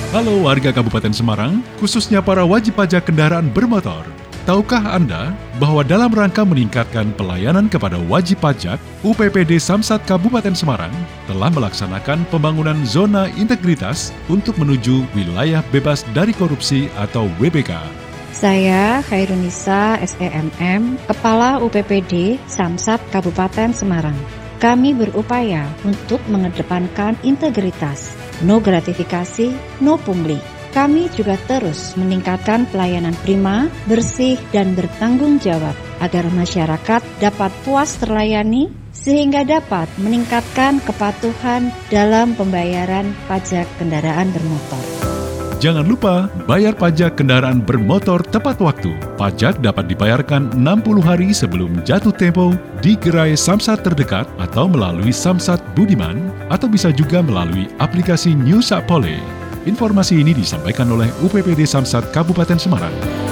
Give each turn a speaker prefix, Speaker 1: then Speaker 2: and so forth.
Speaker 1: Halo warga Kabupaten Semarang, khususnya para wajib pajak kendaraan bermotor. Tahukah Anda bahwa dalam rangka meningkatkan pelayanan kepada wajib pajak, UPPD Samsat Kabupaten Semarang telah melaksanakan pembangunan zona integritas untuk menuju wilayah bebas dari korupsi atau WBK.
Speaker 2: Saya Khairunisa SEMM, Kepala UPPD Samsat Kabupaten Semarang. Kami berupaya untuk mengedepankan integritas, no gratifikasi, no pungli. Kami juga terus meningkatkan pelayanan prima, bersih, dan bertanggung jawab agar masyarakat dapat puas terlayani sehingga dapat meningkatkan kepatuhan dalam pembayaran pajak kendaraan bermotor.
Speaker 1: Jangan lupa bayar pajak kendaraan bermotor tepat waktu. Pajak dapat dibayarkan 60 hari sebelum jatuh tempo di gerai Samsat terdekat atau melalui Samsat Budiman atau bisa juga melalui aplikasi New Sapole. Informasi ini disampaikan oleh UPPD Samsat Kabupaten Semarang.